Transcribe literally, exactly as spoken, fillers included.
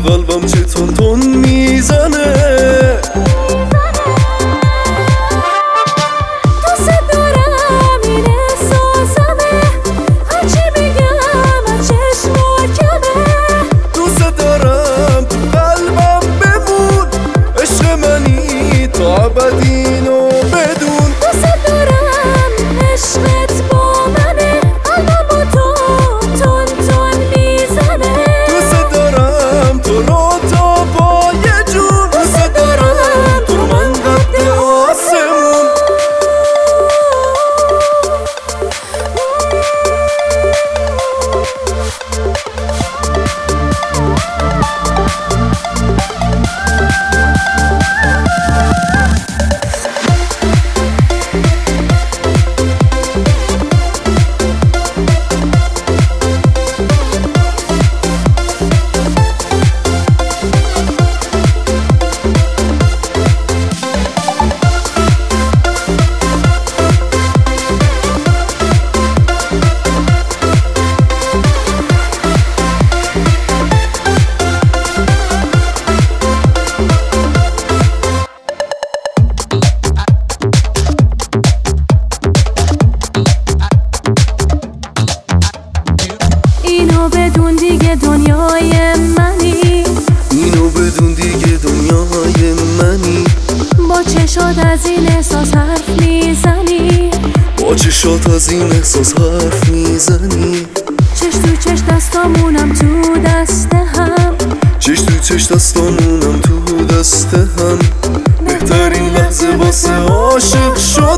قلبم چه تون تون میزنه. دوست دارم این احساسمه، هرچی بگم از چشم کمه. دوست دارم تو قلبم بمون، عشق منی تا ابدینو بدون. دوست دارم عشقت با منه، قلبم با تو تون تون میزنه. دوست دارم تو رو تا پای جون، دوست دارم تو من قد آسمون. اینو بدون دیگه دنیای منی، اینو بدون دیگه دنیای منی. با چشات از این احساس حرف میزنی، با چشات از این احساس حرف میزنی. چش تو چش دستامونم تو دست هم، چش تو چش دستامونم تو دست هم. بهترین لحظه واسه عاشق شد